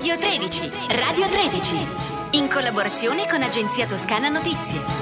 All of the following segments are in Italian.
Radio 13, Radio 13, in collaborazione con Agenzia Toscana Notizie.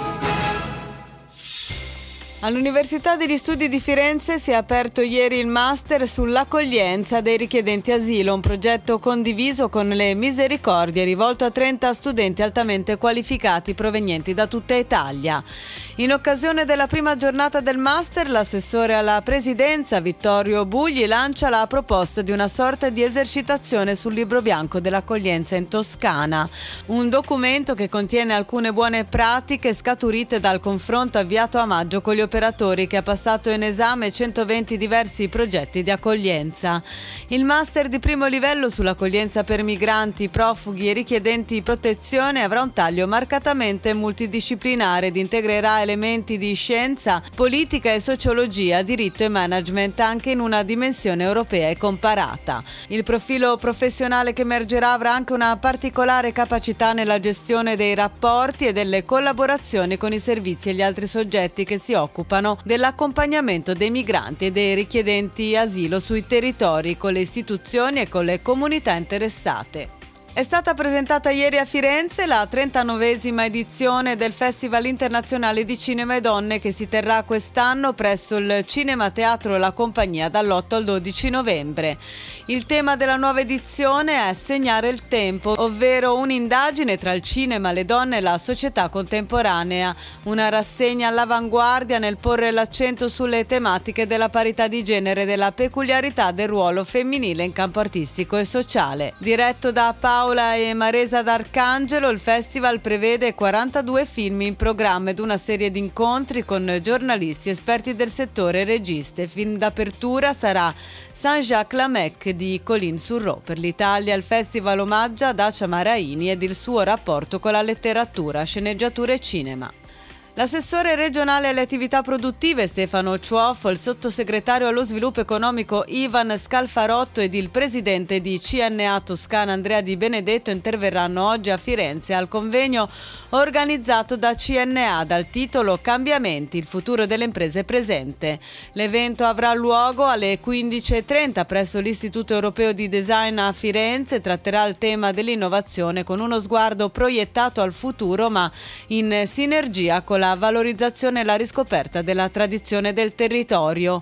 All'Università degli Studi di Firenze si è aperto ieri il master sull'accoglienza dei richiedenti asilo, un progetto condiviso con le Misericordie rivolto a 30 studenti altamente qualificati provenienti da tutta Italia. In occasione della prima giornata del master, l'assessore alla presidenza Vittorio Bugli lancia la proposta di una sorta di esercitazione sul libro bianco dell'accoglienza in Toscana, un documento che contiene alcune buone pratiche scaturite dal confronto avviato a maggio con gli operatori, che ha passato in esame 120 diversi progetti di accoglienza. Il master di primo livello sull'accoglienza per migranti, profughi e richiedenti protezione avrà un taglio marcatamente multidisciplinare ed integrerà elementi di scienza, politica e sociologia, diritto e management anche in una dimensione europea e comparata. Il profilo professionale che emergerà avrà anche una particolare capacità nella gestione dei rapporti e delle collaborazioni con i servizi e gli altri soggetti che si occupano dell'accompagnamento dei migranti e dei richiedenti asilo sui territori, con le istituzioni e con le comunità interessate. È stata presentata ieri a Firenze la 39esima edizione del Festival Internazionale di Cinema e Donne, che si terrà quest'anno presso il Cinema Teatro La Compagnia dall'8 al 12 novembre. Il tema della nuova edizione è Segnare il tempo, ovvero un'indagine tra il cinema, le donne e la società contemporanea, una rassegna all'avanguardia nel porre l'accento sulle tematiche della parità di genere e della peculiarità del ruolo femminile in campo artistico e sociale. Diretto da Paola e Maresa D'Arcangelo, il festival prevede 42 film in programma ed una serie di incontri con giornalisti, esperti del settore e registe. Film d'apertura sarà Saint-Jacques-la-Mecque di Colin-sur-Rò. Per l'Italia il festival omaggia Dacia Maraini ed il suo rapporto con la letteratura, sceneggiatura e cinema. L'assessore regionale alle attività produttive Stefano Ciuoffo, il sottosegretario allo sviluppo economico Ivan Scalfarotto ed il presidente di CNA Toscana Andrea Di Benedetto interverranno oggi a Firenze al convegno organizzato da CNA dal titolo Cambiamenti, il futuro delle imprese presente. L'evento avrà luogo alle 15:30 presso l'Istituto Europeo di Design a Firenze. Tratterà il tema dell'innovazione con uno sguardo proiettato al futuro, ma in sinergia con la valorizzazione e la riscoperta della tradizione del territorio.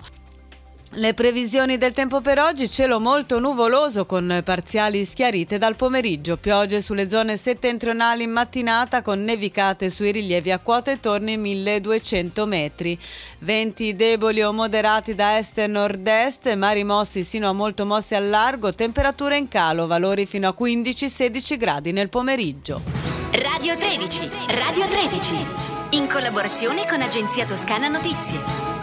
Le previsioni del tempo per oggi: cielo molto nuvoloso con parziali schiarite dal pomeriggio, piogge sulle zone settentrionali in mattinata con nevicate sui rilievi a quote intorno ai 1200 metri, venti deboli o moderati da est e nord-est, mari mossi sino a molto mossi al largo, temperature in calo, valori fino a 15-16 gradi nel pomeriggio. Radio 13, Radio 13, in collaborazione con Agenzia Toscana Notizie.